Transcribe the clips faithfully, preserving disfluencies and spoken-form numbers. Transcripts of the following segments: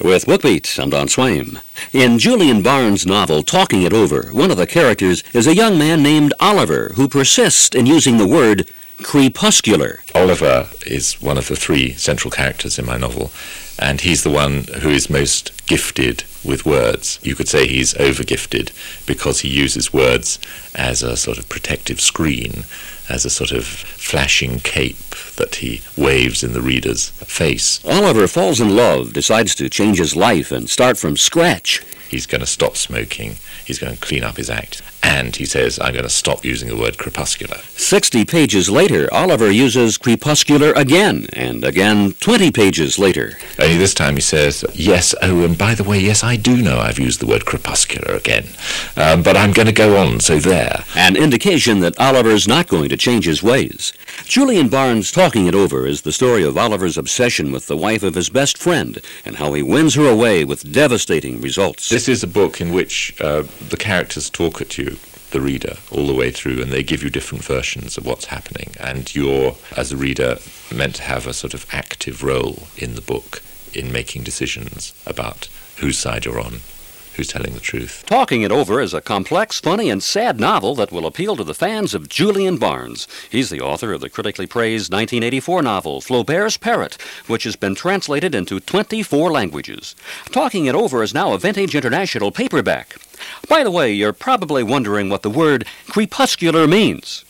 With BookBeat, I'm Don Swaim. In Julian Barnes' novel, Talking It Over, one of the characters is a young man named Oliver who persists in using the word crepuscular. Oliver is one of the three central characters in my novel, and he's the one who is most gifted with words. You could say he's over-gifted because he uses words as a sort of protective screen, as a sort of flashing cape that he waves in the reader's face. Oliver falls in love, decides to change his life and start from scratch. He's going to stop smoking, he's going to clean up his act, and he says, I'm going to stop using the word crepuscular. Sixty pages later, Oliver uses crepuscular again, and again twenty pages later. Only this time he says, yes, oh, and by the way, yes, I do know I've used the word crepuscular again, um, but I'm going to go on, so there. An indication that Oliver's not going to change his ways. Julian Barnes' Talking It Over is the story of Oliver's obsession with the wife of his best friend, and how he wins her away with devastating results. This is a book in which uh, the characters talk at you, the reader, all the way through, and they give you different versions of what's happening, and you're, as a reader, meant to have a sort of active role in the book in making decisions about whose side you're on, who's telling the truth. Talking It Over is a complex, funny, and sad novel that will appeal to the fans of Julian Barnes. He's the author of the critically praised nineteen eighty-four novel Flaubert's Parrot, which has been translated into twenty-four languages. Talking It Over is now a Vintage International paperback. By the way, you're probably wondering what the word crepuscular means.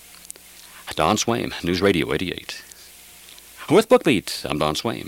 Don Swaim, News Radio eighty-eight. With BookBeat, I'm Don Swaim.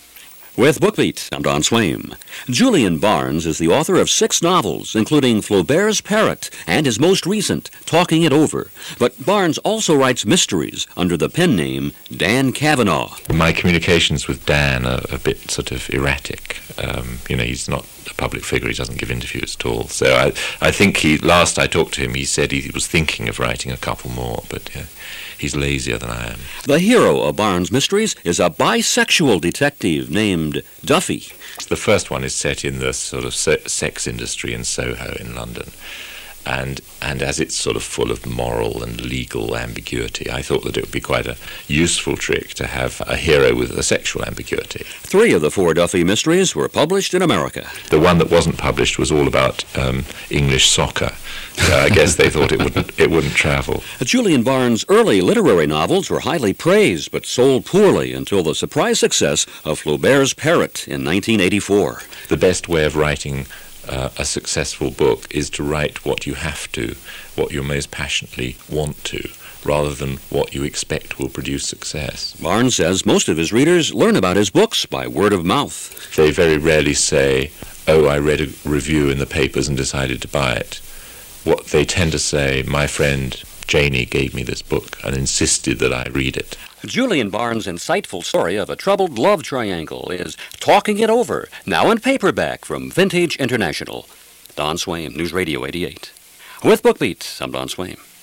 With BookBeat, I'm Don Swaim. Julian Barnes is the author of six novels, including Flaubert's Parrot and his most recent, Talking It Over. But Barnes also writes mysteries under the pen name Dan Cavanaugh. My communications with Dan are a bit sort of erratic. Um, you know, he's not a public figure, he doesn't give interviews at all. So I, I think he, last I talked to him, he said he was thinking of writing a couple more, but yeah, he's lazier than I am. The hero of Barnes' mysteries is a bisexual detective named Duffy. The first one is set in the sort of se- sex industry in Soho in London. And and as it's sort of full of moral and legal ambiguity, I thought that it would be quite a useful trick to have a hero with a sexual ambiguity. Three of the four Duffy mysteries were published in America. The one that wasn't published was all about um, English soccer. So I guess they thought it wouldn't it wouldn't travel. Julian Barnes' early literary novels were highly praised, but sold poorly until the surprise success of Flaubert's Parrot in nineteen eighty-four. The best way of writing Uh, a successful book is to write what you have to, what you most passionately want to, rather than what you expect will produce success. Barnes says most of his readers learn about his books by word of mouth. They very rarely say, oh, I read a review in the papers and decided to buy it. What they tend to say, my friend Janie gave me this book and insisted that I read it. Julian Barnes' insightful story of a troubled love triangle is Talking It Over, now in paperback from Vintage International. Don Swaim, News Radio eighty-eight. With BookBeat, I'm Don Swaim.